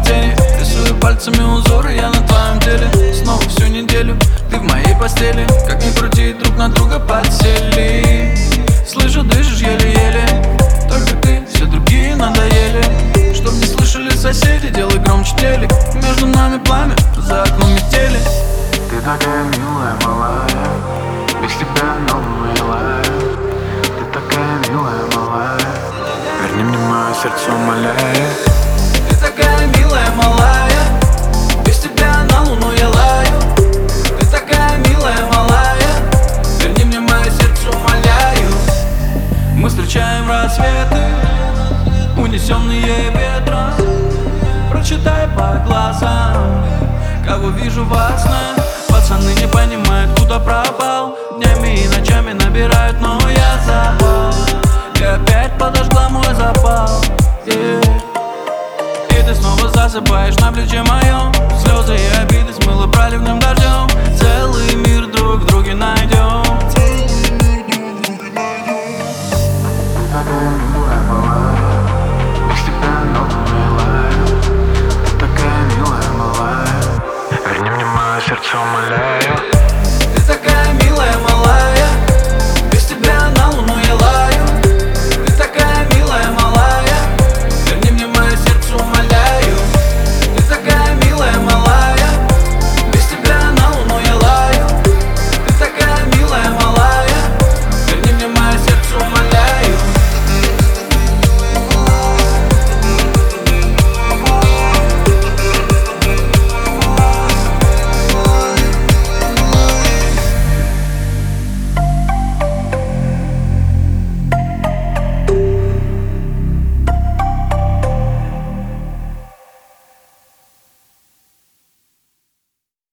тени. Рисую пальцами узоры я на твоем теле. Снова всю неделю ты в моей постели. Как ни крути, друг на друга подсели. Слышу, дышишь еле-еле. Только ты, все другие надоели. Чтоб не слышали соседи, делай громче телек. Между нами пламя, за окном метели. Ты такая милая, малая, без тебя новая лая. Ты такая милая, малая, верни мне мое сердце, умоляю. Ты такая милая, малая, без тебя на луну я лаю. Ты такая милая, малая, верни мне мое сердце, умоляю. Мы встречаем рассветы, унесенные ветром. Прочитай по глазам, кого вижу во сне. Пацаны не понимают, куда пропал. Днями и ночами набирают, но я забыл. И опять подожгла мой запал, И ты снова засыпаешь на плече моем. Слезы и обиды смыло проливным дождем. Целый мир друг в друге найдем. Ты такая милая, малая,